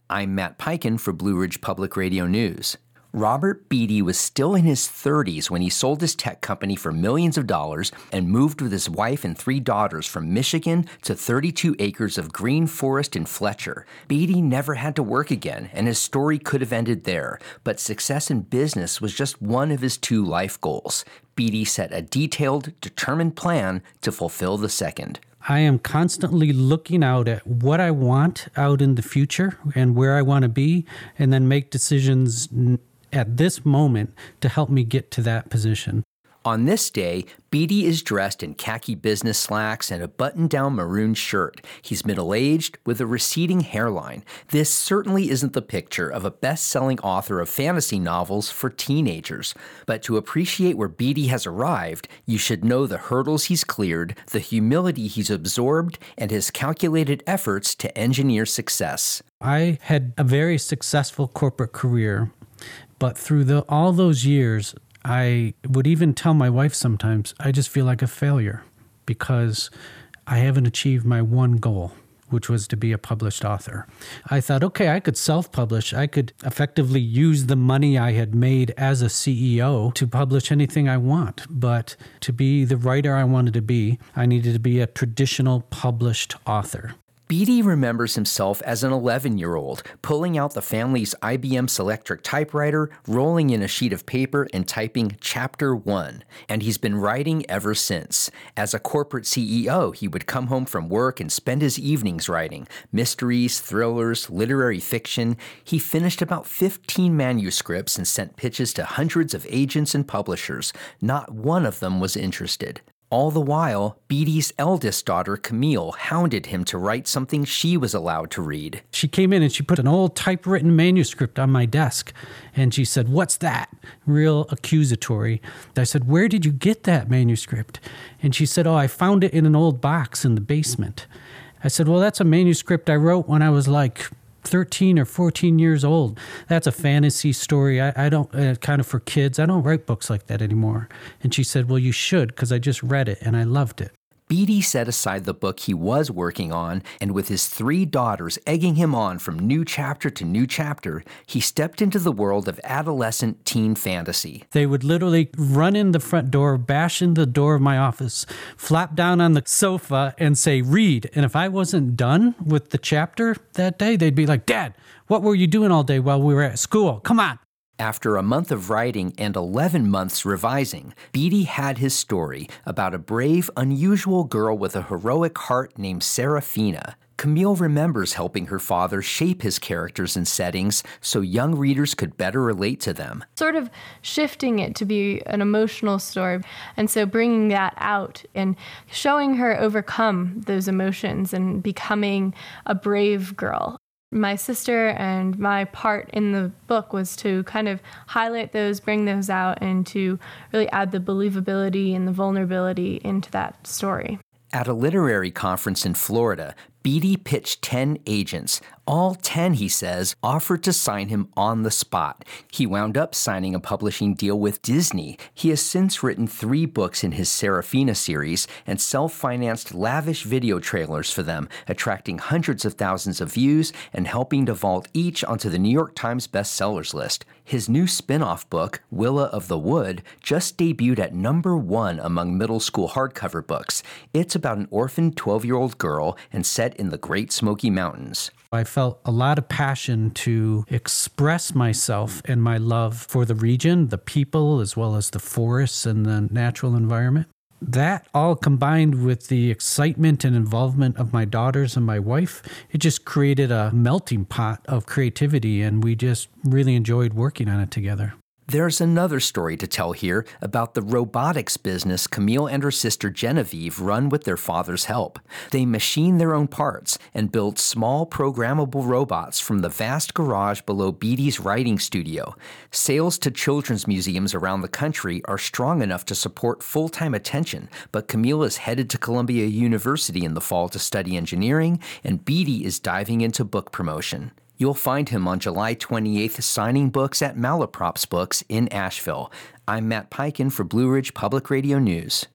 I'm Matt Peiken for Blue Ridge Public Radio News. Robert Beatty was still in his 30s when he sold his tech company for millions of dollars and moved with his wife and 3 daughters from Michigan to 32 acres of green forest in Fletcher. Beatty never had to work again, and his story could have ended there, but success in business was just one of his 2 life goals. Beatty set a detailed, determined plan to fulfill the second. I am constantly looking out at what I want out in the future and where I want to be, and then make decisions at this moment to help me get to that position. On this day, Beatty is dressed in khaki business slacks and a button-down maroon shirt. He's middle-aged with a receding hairline. This certainly isn't the picture of a best-selling author of fantasy novels for teenagers. But to appreciate where Beatty has arrived, you should know the hurdles he's cleared, the humility he's absorbed, and his calculated efforts to engineer success. I had a very successful corporate career, but through all those years, I would even tell my wife sometimes, I just feel like a failure because I haven't achieved my one goal, which was to be a published author. I thought, okay, I could self-publish. I could effectively use the money I had made as a CEO to publish anything I want. But to be the writer I wanted to be, I needed to be a traditional published author. Beatty remembers himself as an 11-year-old, pulling out the family's IBM Selectric typewriter, rolling in a sheet of paper, and typing Chapter 1. And he's been writing ever since. As a corporate CEO, he would come home from work and spend his evenings writing mysteries, thrillers, literary fiction. He finished about 15 manuscripts and sent pitches to hundreds of agents and publishers. Not one of them was interested. All the while, Beatty's eldest daughter, Camille, hounded him to write something she was allowed to read. She came in and she put an old typewritten manuscript on my desk. And she said, "What's that?" Real accusatory. I said, "Where did you get that manuscript?" And she said, "Oh, I found it in an old box in the basement." I said, "Well, that's a manuscript I wrote when I was like 13 or 14 years old. That's a fantasy story. I don't, kind of for kids. I don't write books like that anymore." And she said, "Well, you should, because I just read it and I loved it." Beatty set aside the book he was working on, and with his 3 daughters egging him on from new chapter to new chapter, he stepped into the world of adolescent teen fantasy. They would literally run in the front door, bash in the door of my office, flop down on the sofa and say, "Read." And if I wasn't done with the chapter that day, they'd be like, "Dad, what were you doing all day while we were at school? Come on." After a month of writing and 11 months revising, Beatty had his story about a brave, unusual girl with a heroic heart named Serafina. Camille remembers helping her father shape his characters and settings so young readers could better relate to them. Sort of shifting it to be an emotional story. And so bringing that out and showing her overcome those emotions and becoming a brave girl. My sister and my part in the book was to kind of highlight those, bring those out, and to really add the believability and the vulnerability into that story. At a literary conference in Florida, Beatty pitched 10 agents. All 10, he says, offered to sign him on the spot. He wound up signing a publishing deal with Disney. He has since written 3 books in his Serafina series and self-financed lavish video trailers for them, attracting hundreds of thousands of views and helping to vault each onto the New York Times bestsellers list. His new spin-off book, Willa of the Wood, just debuted at #1 among middle school hardcover books. It's about an orphaned 12-year-old girl and set in the Great Smoky Mountains. I felt a lot of passion to express myself and my love for the region, the people, as well as the forests and the natural environment. That all combined with the excitement and involvement of my daughters and my wife, it just created a melting pot of creativity, and we just really enjoyed working on it together. There's another story to tell here about the robotics business Camille and her sister Genevieve run with their father's help. They machine their own parts and build small programmable robots from the vast garage below Beatty's writing studio. Sales to children's museums around the country are strong enough to support full-time attention, but Camille is headed to Columbia University in the fall to study engineering, and Beatty is diving into book promotion. You'll find him on July 28th signing books at Malaprops Books in Asheville. I'm Matt Peiken for Blue Ridge Public Radio News.